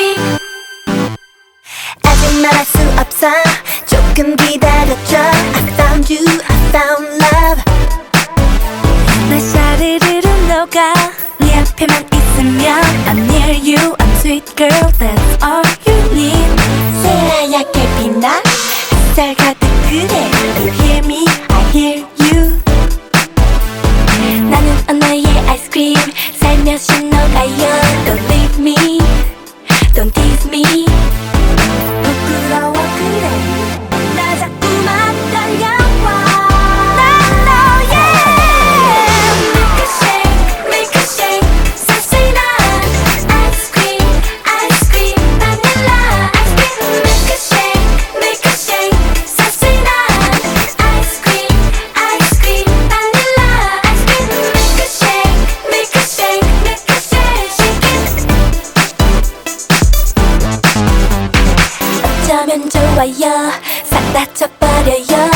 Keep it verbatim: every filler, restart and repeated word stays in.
cream. 아직 말할 수 없어. 조금 기다려줘. I found you, I found love. 내 샤르르르 녹아. 네 앞에만 있으면 I'm near you, I'm sweet girl, that's all you need. 새하얗게 빛나 햇살 가득 그대. You hear me, I hear you. 나는 언어의 아이스크림 살며시 녹아요. Don't leave me, don't tease me. 부끄러워 그래 나 자꾸만 달려와. 난 너의 Milkshake, milkshake 사슬한 아이스크림, 아이스크림 바닐라 아이스크림. Milkshake, milkshake 사슬한 아이스크림, 아이스크림 바닐라 아이스크림. Milkshake, milkshake, milkshake shake it. 어쩌면 좋아요 싹 다 쳐버려요.